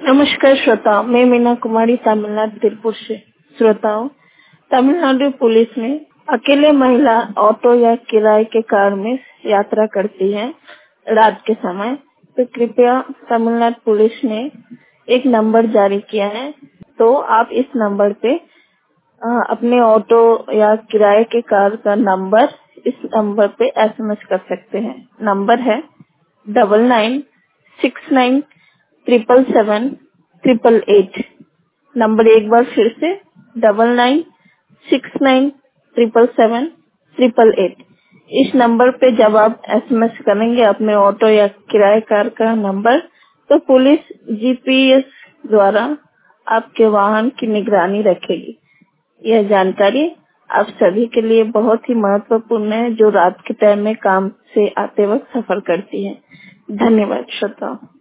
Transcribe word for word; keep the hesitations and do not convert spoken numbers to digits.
नमस्कार श्रोताओं, मैं मीना कुमारी तमिलनाडु तिरुपुर से। श्रोताओं, तमिलनाडु पुलिस ने अकेले महिला ऑटो या किराए के कार में यात्रा करती है रात के समय, तो कृपया तमिलनाडु पुलिस ने एक नंबर जारी किया है, तो आप इस नंबर पे अ, अपने ऑटो या किराए के कार का नंबर इस नंबर पे एसएमएस कर सकते हैं। नंबर है double nine six nine triple seven triple eight. Number एक बार फिर से double nine six nine triple seven triple eight. इस नंबर पे जब आप एसएमएस करेंगे अपने ऑटो या किराए कार का नंबर, तो पुलिस जीपीएस द्वारा आपके वाहन की निगरानी रखेगी। यह जानकारी आप सभी के लिए बहुत ही महत्वपूर्ण है, जो रात के टाइम में काम से आते वक्त सफर करती है। धन्यवाद श्रोताओं।